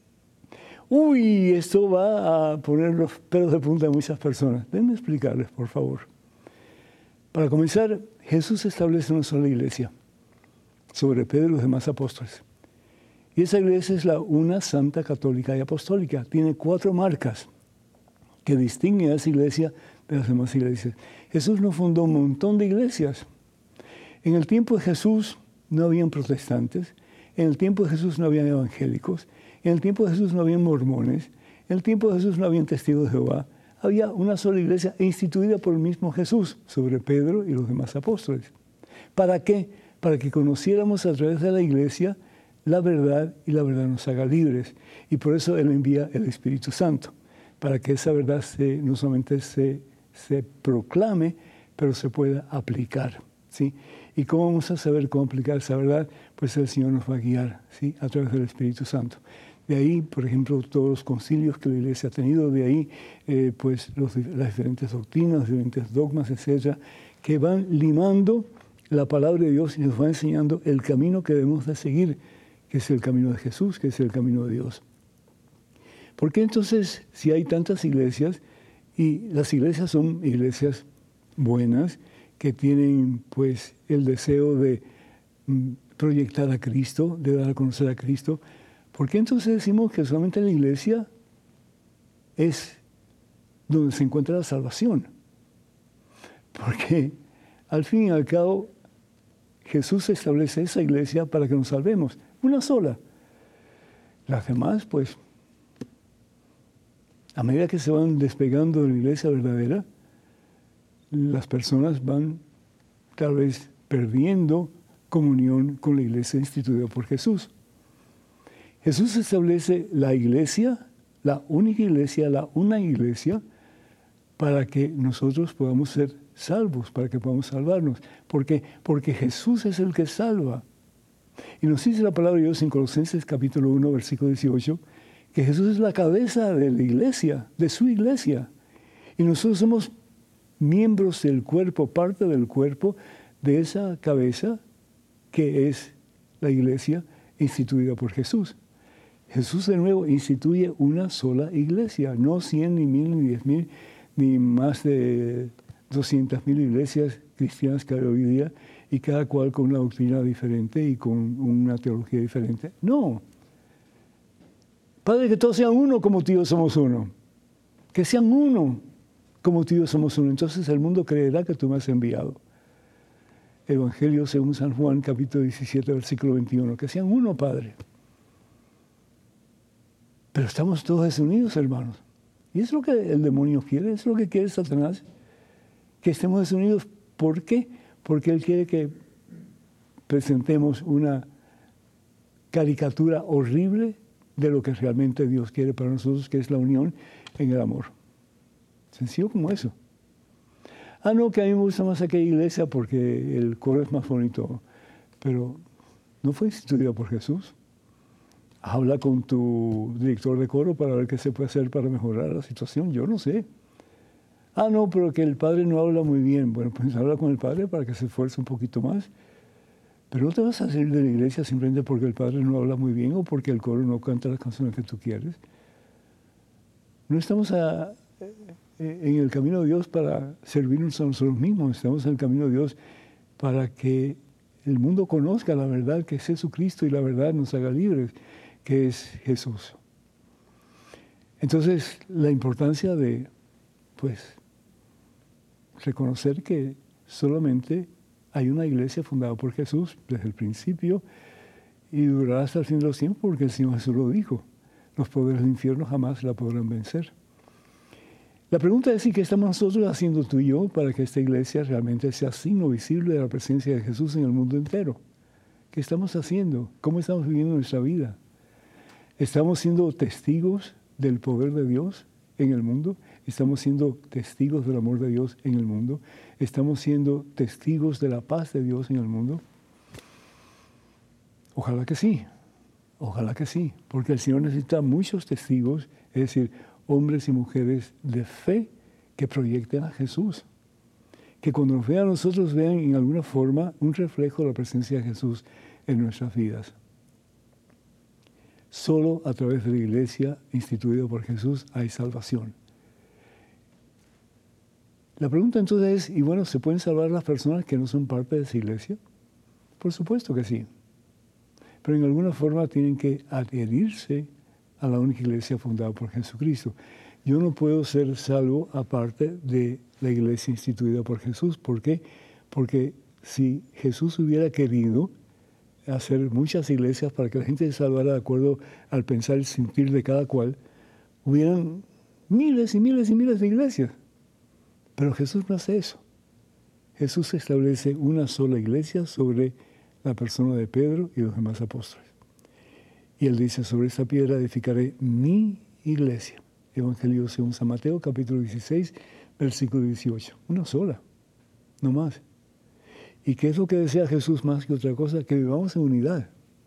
Uy, esto va a poner los pelos de punta de muchas personas. Déjenme explicarles, por favor. Para comenzar, Jesús establece una sola iglesia sobre Pedro y los demás apóstoles. Y esa iglesia es la una santa, católica y apostólica. Tiene cuatro marcas que distinguen a esa iglesia de las demás iglesias. Jesús no fundó un montón de iglesias. En el tiempo de Jesús no habían protestantes, en el tiempo de Jesús no habían evangélicos, en el tiempo de Jesús no habían mormones, en el tiempo de Jesús no habían testigos de Jehová. Había una sola iglesia instituida por el mismo Jesús sobre Pedro y los demás apóstoles. ¿Para qué? Para que conociéramos a través de la iglesia la verdad y la verdad nos haga libres. Y por eso Él envía el Espíritu Santo, para que esa verdad se, no solamente se, se proclame, pero se pueda aplicar, ¿sí? ¿Y cómo vamos a saber cómo aplicar esa verdad? Pues el Señor nos va a guiar, ¿sí? A través del Espíritu Santo. De ahí, por ejemplo, todos los concilios que la Iglesia ha tenido, de ahí, eh, pues, los, las diferentes doctrinas, diferentes dogmas, etcétera, que van limando la palabra de Dios y nos va enseñando el camino que debemos de seguir, que es el camino de Jesús, que es el camino de Dios. ¿Por qué entonces, si hay tantas iglesias, y las iglesias son iglesias buenas, que tienen pues el deseo de mm, proyectar a Cristo, de dar a conocer a Cristo, ¿por qué entonces decimos que solamente la iglesia es donde se encuentra la salvación? Porque al fin y al cabo Jesús establece esa iglesia para que nos salvemos, una sola. Las demás, pues, a medida que se van despegando de la iglesia verdadera, las personas van tal vez perdiendo comunión con la iglesia instituida por Jesús. Jesús establece la iglesia, la única iglesia, la una iglesia, para que nosotros podamos ser salvos, para que podamos salvarnos. ¿Por qué? Porque Jesús es el que salva. Y nos dice la palabra de Dios en Colosenses capítulo uno, versículo dieciocho, que Jesús es la cabeza de la iglesia, de su iglesia. Y nosotros somos miembros del cuerpo, parte del cuerpo de esa cabeza que es la iglesia instituida por Jesús. Jesús de nuevo instituye una sola iglesia, no cien, ni mil, ni diez mil, ni más de doscientas mil iglesias cristianas que hay hoy día, y cada cual con una doctrina diferente y con una teología diferente. No. Padre, que todos sean uno como tú y yo somos uno. Que sean uno. como tú y yo somos uno, entonces el mundo creerá que tú me has enviado. Evangelio según San Juan, capítulo diecisiete, versículo veintiuno, que sean uno, Padre. Pero estamos todos desunidos, hermanos. Y es lo que el demonio quiere, es lo que quiere Satanás, que estemos desunidos. ¿Por qué? Porque él quiere que presentemos una caricatura horrible de lo que realmente Dios quiere para nosotros, que es la unión en el amor. Sencillo como eso. Ah, no, que a mí me gusta más aquella iglesia porque el coro es más bonito. Pero no fue instituida por Jesús. Habla con tu director de coro para ver qué se puede hacer para mejorar la situación. Yo no sé. Ah, no, pero que el padre no habla muy bien. Bueno, pues habla con el padre para que se esfuerce un poquito más. Pero no te vas a salir de la iglesia simplemente porque el padre no habla muy bien o porque el coro no canta las canciones que tú quieres. No estamos a, en el camino de Dios para servirnos a nosotros mismos. Estamos en el camino de Dios para que el mundo conozca la verdad que es Jesucristo y la verdad nos haga libres, que es Jesús. Entonces, la importancia de, pues, reconocer que solamente hay una iglesia fundada por Jesús desde el principio y durará hasta el fin de los tiempos porque el Señor Jesús lo dijo. Los poderes del infierno jamás la podrán vencer. La pregunta es si qué estamos nosotros haciendo tú y yo para que esta iglesia realmente sea signo visible de la presencia de Jesús en el mundo entero. ¿Qué estamos haciendo? ¿Cómo estamos viviendo nuestra vida? ¿Estamos siendo testigos del poder de Dios en el mundo? ¿Estamos siendo testigos del amor de Dios en el mundo? ¿Estamos siendo testigos de la paz de Dios en el mundo? Ojalá que sí, ojalá que sí, porque el Señor necesita muchos testigos, es decir, hombres y mujeres de fe que proyecten a Jesús. Que cuando nos vean a nosotros vean en alguna forma un reflejo de la presencia de Jesús en nuestras vidas. Solo a través de la iglesia instituida por Jesús hay salvación. La pregunta entonces es, y bueno, ¿se pueden salvar las personas que no son parte de esa iglesia? Por supuesto que sí. Pero en alguna forma tienen que adherirse a la única iglesia fundada por Jesucristo. Yo no puedo ser salvo aparte de la iglesia instituida por Jesús. ¿Por qué? Porque si Jesús hubiera querido hacer muchas iglesias para que la gente se salvara de acuerdo al pensar y sentir de cada cual, hubieran miles y miles y miles de iglesias. Pero Jesús no hace eso. Jesús establece una sola iglesia sobre la persona de Pedro y los demás apóstoles. Y él dice, sobre esta piedra edificaré mi iglesia. Evangelio según San Mateo, capítulo dieciséis, versículo dieciocho. Una sola, no más. ¿Y qué es lo que desea Jesús más que otra cosa? Que vivamos en unidad.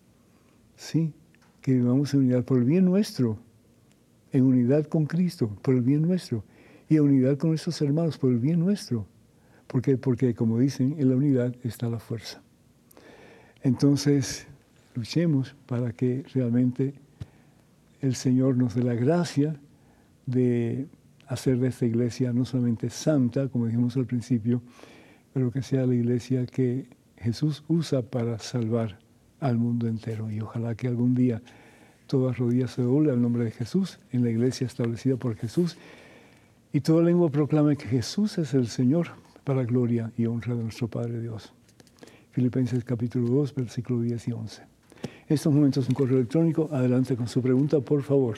Sí, que vivamos en unidad por el bien nuestro, en unidad con Cristo, por el bien nuestro. Y en unidad con nuestros hermanos, por el bien nuestro. ¿Por qué? Porque, como dicen, en la unidad está la fuerza. Entonces, luchemos para que realmente el Señor nos dé la gracia de hacer de esta iglesia no solamente santa, como dijimos al principio, pero que sea la iglesia que Jesús usa para salvar al mundo entero. Y ojalá que algún día toda rodilla se doble al nombre de Jesús en la iglesia establecida por Jesús y toda lengua proclame que Jesús es el Señor para gloria y honra de nuestro Padre Dios. Filipenses capítulo dos, versículo diez y once. En estos momentos un correo electrónico. Adelante con su pregunta, por favor.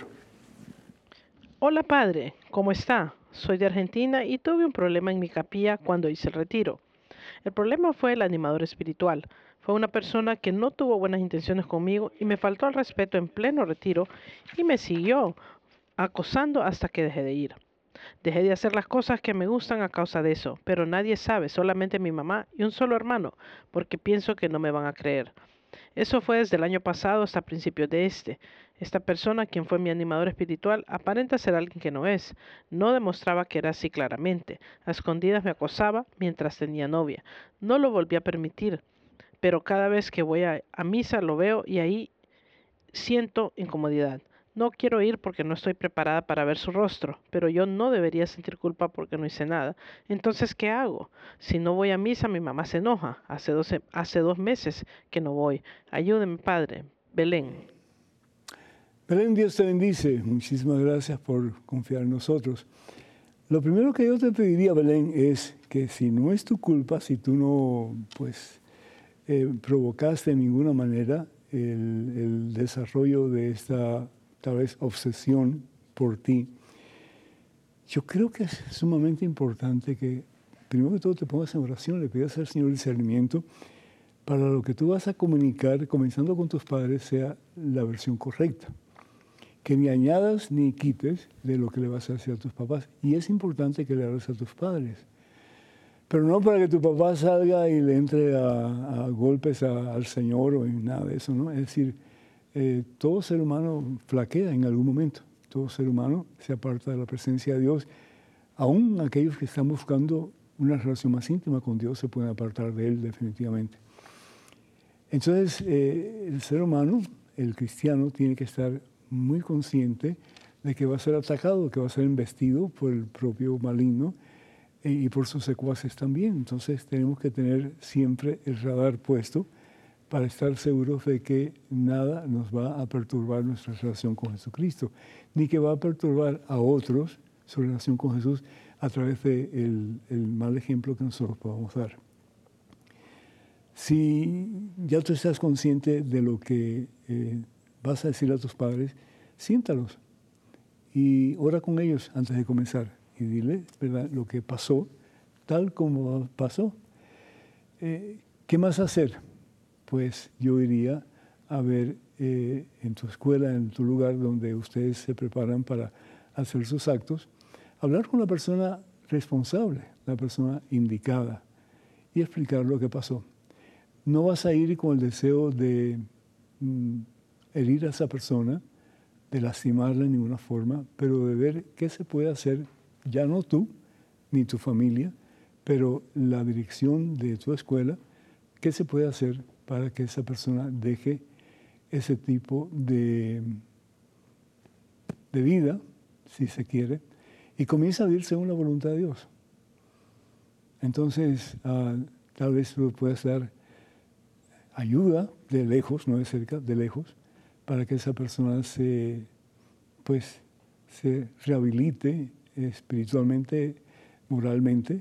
Hola padre, ¿cómo está? Soy de Argentina y tuve un problema en mi capilla cuando hice el retiro. El problema fue el animador espiritual. Fue una persona que no tuvo buenas intenciones conmigo y me faltó al respeto en pleno retiro y me siguió acosando hasta que dejé de ir. Dejé de hacer las cosas que me gustan a causa de eso, pero nadie sabe, solamente mi mamá y un solo hermano, porque pienso que no me van a creer. Eso fue desde el año pasado hasta principios de este. Esta persona, quien fue mi animador espiritual, aparenta ser alguien que no es. No demostraba que era así claramente. A escondidas me acosaba mientras tenía novia. No lo volví a permitir, pero cada vez que voy a, a misa lo veo y ahí siento incomodidad. No quiero ir porque no estoy preparada para ver su rostro, pero yo no debería sentir culpa porque no hice nada. Entonces, ¿qué hago? Si no voy a misa, mi mamá se enoja. Hace, doce, hace dos meses que no voy. Ayúdeme, Padre. Belén. Belén, Dios te bendice. Muchísimas gracias por confiar en nosotros. Lo primero que yo te pediría, Belén, es que si no es tu culpa, si tú no pues, eh, provocaste de ninguna manera el, el desarrollo de esta, tal vez, obsesión por ti, yo creo que es sumamente importante que, primero que todo, te pongas en oración, le pidas al Señor discernimiento para lo que tú vas a comunicar, comenzando con tus padres, sea la versión correcta. Que ni añadas ni quites de lo que le vas a decir a tus papás. Y es importante que le hables a tus padres. Pero no para que tu papá salga y le entre a, a golpes a, al Señor o en nada de eso, ¿no? Es decir, eh, todo ser humano flaquea en algún momento. Todo ser humano se aparta de la presencia de Dios. Aún aquellos que están buscando una relación más íntima con Dios se pueden apartar de Él definitivamente. Entonces, eh, el ser humano, el cristiano, tiene que estar muy consciente de que va a ser atacado, que va a ser embestido por el propio maligno eh, y por sus secuaces también. Entonces tenemos que tener siempre el radar puesto para estar seguros de que nada nos va a perturbar nuestra relación con Jesucristo, ni que va a perturbar a otros su relación con Jesús a través del de el mal ejemplo que nosotros podamos dar. Si ya tú estás consciente de lo que eh, vas a decirle a tus padres, siéntalos y ora con ellos antes de comenzar y dile, ¿verdad?, lo que pasó, tal como pasó. Eh, ¿Qué más hacer? Pues yo iría a ver eh, en tu escuela, en tu lugar donde ustedes se preparan para hacer sus actos, hablar con la persona responsable, la persona indicada y explicar lo que pasó. No vas a ir con el deseo de mm, herir a esa persona, de lastimarla en ninguna forma, pero de ver qué se puede hacer, ya no tú ni tu familia, pero la dirección de tu escuela, qué se puede hacer para que esa persona deje ese tipo de, de vida, si se quiere, y comienza a vivir según la voluntad de Dios. Entonces, uh, tal vez tú puedas dar ayuda de lejos, no de cerca, de lejos, para que esa persona se, pues, se rehabilite espiritualmente, moralmente,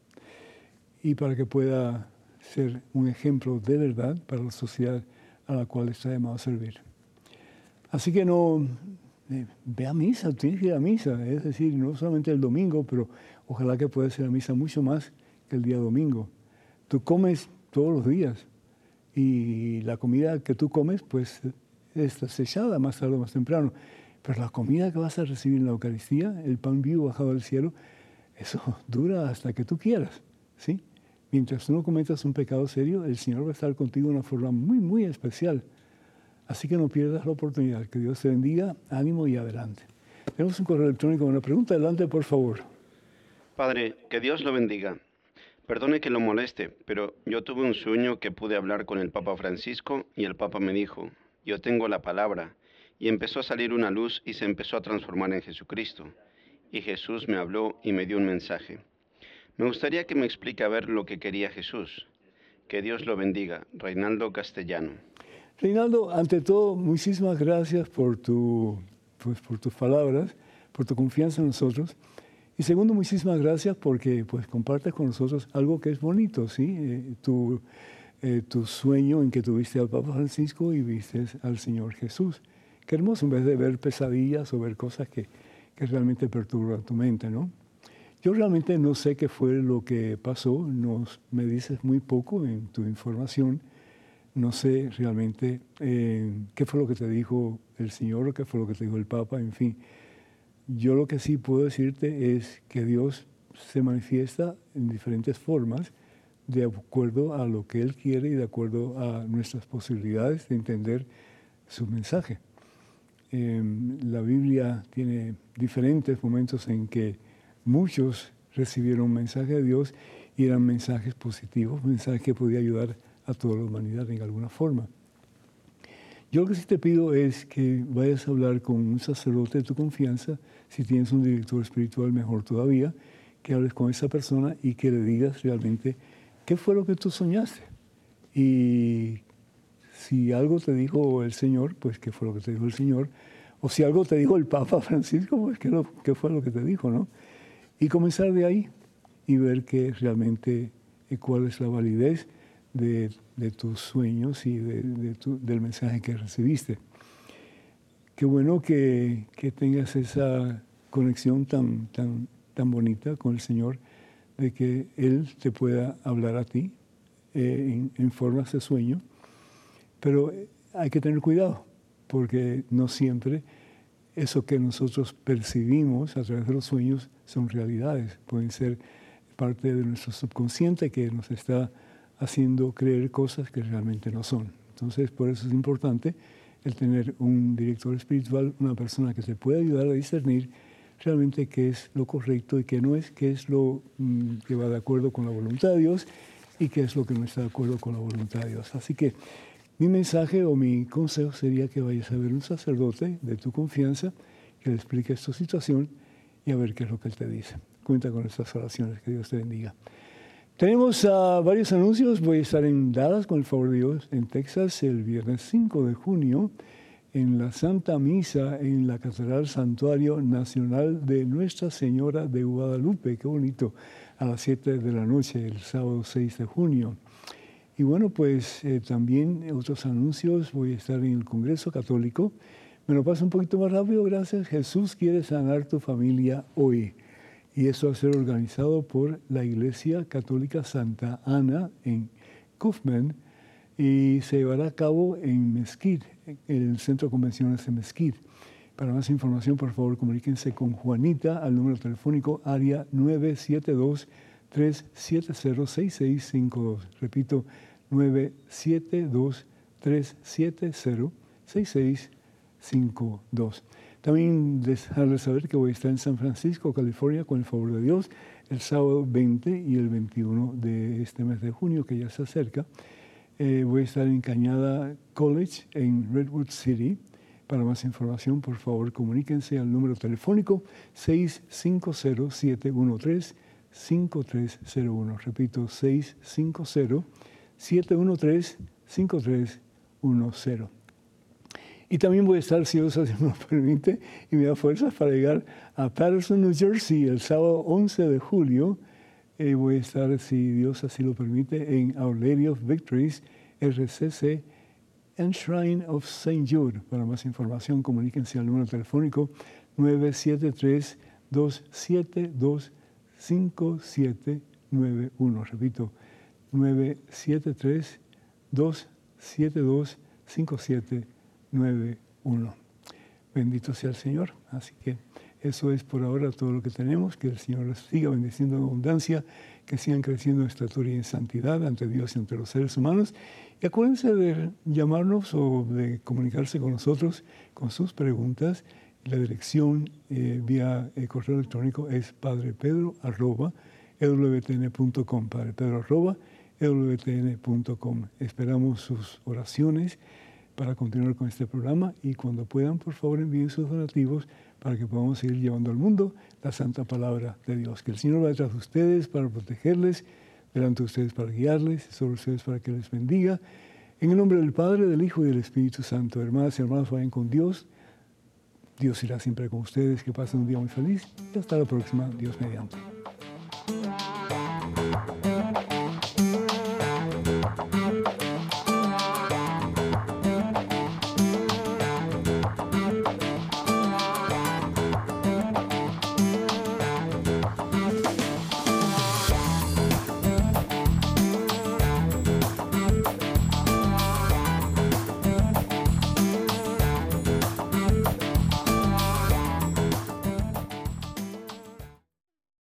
y para que pueda ser un ejemplo de verdad para la sociedad a la cual está llamado a servir. Así que no, eh, ve a misa, tienes que ir a misa, es decir, no solamente el domingo, pero ojalá que puedas ir a misa mucho más que el día domingo. Tú comes todos los días y la comida que tú comes, pues, está sellada más tarde o más temprano. Pero la comida que vas a recibir en la Eucaristía, el pan vivo bajado del cielo, eso dura hasta que tú quieras, ¿sí? Mientras tú no cometas un pecado serio, el Señor va a estar contigo de una forma muy, muy especial. Así que no pierdas la oportunidad. Que Dios te bendiga, ánimo y adelante. Tenemos un correo electrónico con una pregunta. Adelante, por favor. Padre, que Dios lo bendiga. Perdone que lo moleste, pero yo tuve un sueño que pude hablar con el Papa Francisco y el Papa me dijo, yo tengo la palabra, y empezó a salir una luz y se empezó a transformar en Jesucristo. Y Jesús me habló y me dio un mensaje. Me gustaría que me explique a ver lo que quería Jesús. Que Dios lo bendiga. Reinaldo Castellano. Reinaldo, ante todo, muchísimas gracias por, tu, pues, por tus palabras, por tu confianza en nosotros. Y segundo, muchísimas gracias porque pues, compartes con nosotros algo que es bonito, ¿sí? Eh, tu, eh, tu sueño en que tuviste al Papa Francisco y viste al Señor Jesús. Qué hermoso, en vez de ver pesadillas o ver cosas que, que realmente perturban tu mente, ¿no? Yo realmente no sé qué fue lo que pasó, nos, me dices muy poco en tu información, no sé realmente eh, qué fue lo que te dijo el Señor o qué fue lo que te dijo el Papa, en fin. Yo lo que sí puedo decirte es que Dios se manifiesta en diferentes formas de acuerdo a lo que Él quiere y de acuerdo a nuestras posibilidades de entender su mensaje. Eh, la Biblia tiene diferentes momentos en que muchos recibieron un mensaje de Dios y eran mensajes positivos, mensajes que podían ayudar a toda la humanidad en alguna forma. Yo lo que sí te pido es que vayas a hablar con un sacerdote de tu confianza, si tienes un director espiritual mejor todavía, que hables con esa persona y que le digas realmente qué fue lo que tú soñaste. Y si algo te dijo el Señor, pues qué fue lo que te dijo el Señor. O si algo te dijo el Papa Francisco, pues qué, lo, qué fue lo que te dijo, ¿no? y comenzar de ahí y ver que realmente eh, cuál es la validez de, de tus sueños y de, de tu, del mensaje que recibiste. Qué bueno que, que tengas esa conexión tan, tan, tan bonita con el Señor, de que Él te pueda hablar a ti eh, en, en formas de sueño, pero hay que tener cuidado, porque no siempre eso que nosotros percibimos a través de los sueños son realidades, pueden ser parte de nuestro subconsciente que nos está haciendo creer cosas que realmente no son. Entonces, por eso es importante el tener un director espiritual, una persona que te pueda ayudar a discernir realmente qué es lo correcto y qué no es, qué es lo mm, que va de acuerdo con la voluntad de Dios y qué es lo que no está de acuerdo con la voluntad de Dios. Así que mi mensaje o mi consejo sería que vayas a ver un sacerdote de tu confianza, que le expliques tu situación y a ver qué es lo que él te dice. Cuenta con estas oraciones, que Dios te bendiga. Tenemos uh, varios anuncios. Voy a estar en Dallas, con el favor de Dios, en Texas, el viernes cinco de junio, en la Santa Misa en la Catedral Santuario Nacional de Nuestra Señora de Guadalupe. Qué bonito, a las siete de la noche, el sábado seis de junio. Y bueno, pues eh, también otros anuncios. Voy a estar en el Congreso Católico. Me lo paso un poquito más rápido, gracias. Jesús quiere sanar tu familia hoy. Y esto va a ser organizado por la Iglesia Católica Santa Ana en Kaufman y se llevará a cabo en Mesquite, en el Centro de Convenciones de Mesquite. Para más información, por favor, comuníquense con Juanita al número telefónico área nueve siete dos, tres siete cero, seis seis cinco dos. Repito, nueve siete dos, tres siete cero, seis seis cinco dos. También dejarles saber que voy a estar en San Francisco, California, con el favor de Dios, el sábado veinte y el veintiuno de este mes de junio, que ya se acerca. Eh, voy a estar en Cañada College, en Redwood City. Para más información, por favor, comuníquense al número telefónico seis cinco cero, siete uno tres, cinco tres cero uno. Repito, seis cinco cero, siete uno tres, cinco tres uno cero. Y también voy a estar, si Dios así me lo permite, y me da fuerzas para llegar a Patterson, New Jersey, el sábado once de julio. Eh, voy a estar, si Dios así lo permite, en Our Lady of Victories, R C C, and Shrine of Saint Jude. Para más información, comuníquense al número telefónico nueve siete tres, dos siete dos, cinco siete nueve uno. Repito, nueve siete tres, dos siete dos, cinco siete nueve uno. Bendito sea el Señor. Así que eso es por ahora todo lo que tenemos. Que el Señor les siga bendiciendo en abundancia, que sigan creciendo en estatura y en santidad ante Dios y ante los seres humanos. Y acuérdense de llamarnos o de comunicarse con nosotros con sus preguntas. La dirección eh, vía eh, correo electrónico es padrepedro arroba e w t n punto com. padrepedro arroba e w t n punto com. Esperamos sus oraciones para continuar con este programa y cuando puedan, por favor, envíen sus donativos para que podamos seguir llevando al mundo la santa palabra de Dios. Que el Señor va detrás de ustedes para protegerles, delante de ustedes para guiarles, sobre ustedes para que les bendiga. En el nombre del Padre, del Hijo y del Espíritu Santo. Hermanas y hermanos, vayan con Dios. Dios irá siempre con ustedes. Que pasen un día muy feliz y hasta la próxima. Dios mediante.